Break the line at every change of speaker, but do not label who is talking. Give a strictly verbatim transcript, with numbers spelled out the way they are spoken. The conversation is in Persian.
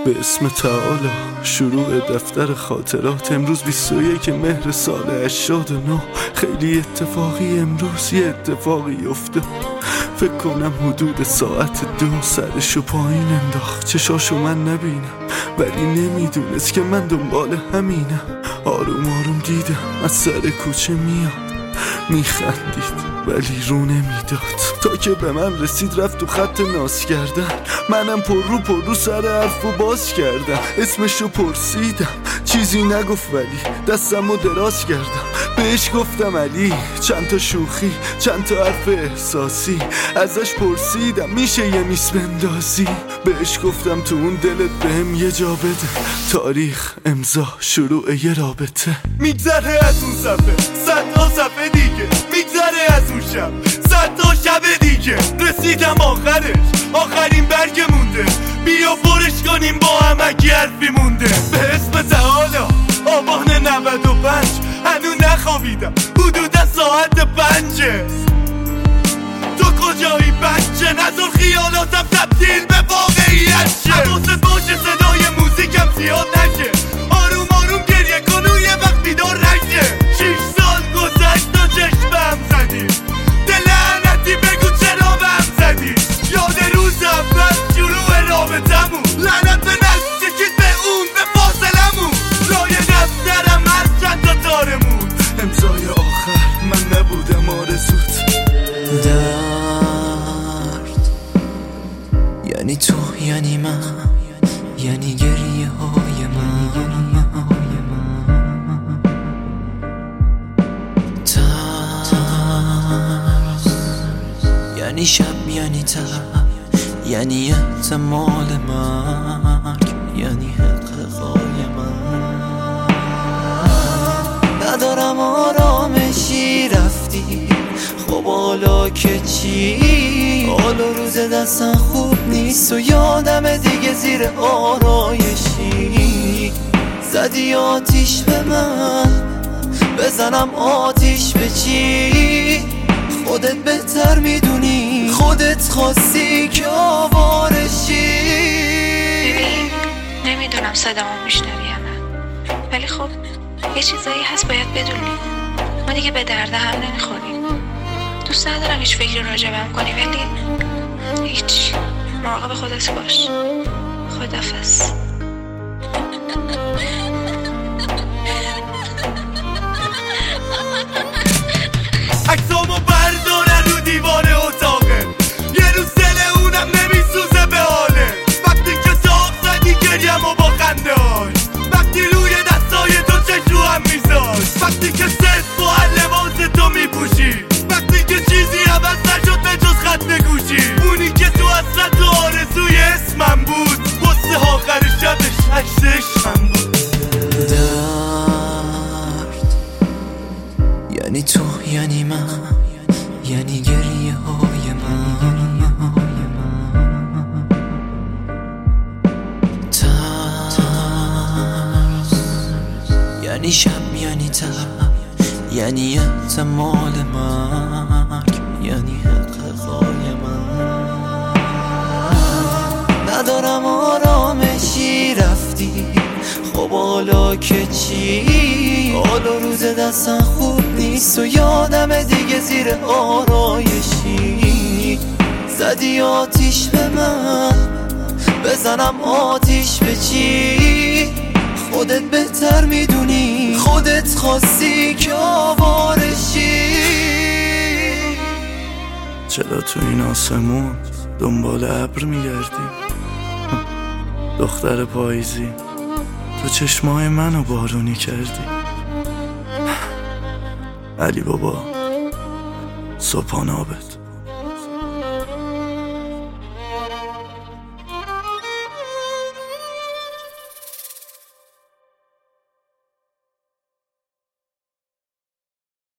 به اسم تعالی شروع دفتر خاطرات. امروز بیست و یک مهر سال هشتاد و نه. خیلی اتفاقی امروز یه اتفاقی افتاد. فکر کنم حدود ساعت دو سرشو پایین انداخت. چشاشو من نبینم ولی نمیدونست که من دنبال همینم. آروم آروم دیدم از سر کوچه میاد، میخندید ولی رو نمیداد. تا که به من رسید رفت تو خط ناز کردن. منم پر رو پر رو سر حرفو باز کردم. اسمشو پرسیدم چیزی نگفت ولی دستمو دراز کردم. بهش گفتم علی، چند تا شوخی چند تا حرف احساسی. ازش پرسیدم میشه یه میس بندازی. بهش گفتم تو اون دلت بهم یه جا بده. تاریخ، امضا، شروع یه رابطه.
میگذره از اون صفحه صد تا صفحه دیگه. میگذره از اون شب صد تا شب دیگه. رسیدم آخرش، آخرین برگ مونده. بیا پرش کنیم با هم اگه حرفی مونده. به اسم تعالی آبان نود و پنج. هنو نخوابیدم حدودا ساعت پنجه. تو کجایی بچه؟ نظر خیالاتم تبدیل به واقعیت شه. حواست باشه صدای موزیکم زیاد نشه. آروم آروم گریه کن و یه وقت بیدار نشه. شیش سال گذشت تا چشمم زدی. دل لعنتی بگو چرا بهم زدی. یاد روز اول شروع رابطمون. لعنت به نزدیکیت به اون به فاصلمون. لای دفترم هر چند تا تارمون.
امضای آخر من نبودم آرزوت.
درد یعنی تو، یعنی من، یعنی گریه های من. ترس یعنی شب، یعنی تب، یعنی احتمال مرگ، یعنی حقیقای من. ندارم آرامشی، رفتی خب حالا که چی؟ حالا روز دستم خوب نیست و یادم دیگه زیر آرایشی. زدی آتیش به من، بزنم آتیش به چی؟ خودت بهتر میدونی، خودت خواستی که آوارشی.
ببین نمیدونم صدامو میشنوی یا نه، ولی خب یه چیزایی هست باید بدونی. ما دیگه به درد هم نمیخوریم. دوست ندارم هیچ فکری راجبم کنی ولی هیچ. مراقب خودت باش. خداحافظ.
عکسامو بردارن رو دیوار اتاقه. یه روز دل اونم نمیسوزه به حاله. وقتی که داغ زدی گریم و با خنده هاش. وقتی روی دستای تو چشم رو هم میذاش. وقتی که صرف با هر لباس تو میپوشی. وقتی که چیزی عوض نشد به جز خط گوشی. اونی که تو اصلا تو آرزوی اسمم بود. واسه آخر شبش عکس عشقم بود.
درد یعنی تو، یعنی من، یعنی گریه های من. ترس یعنی شب، یعنی تب، یعنی احتمال مرگ، یعنی حقیقای من. ندارم آرامشی، رفتی خب حالا که چی؟ حالا روز دستم خوب نیست و یادم دیگه زیر آرایشی. زدی آتیش به من، بزنم آتیش به چی؟ خودت بهتر میدونی، خودت خواستی که آوارشی.
چرا تو این آسمون دنبال ابر میگردی؟ دختر پاییزی، تو چشمای منو بارونی کردی. علی بابا، صبحانه آبت.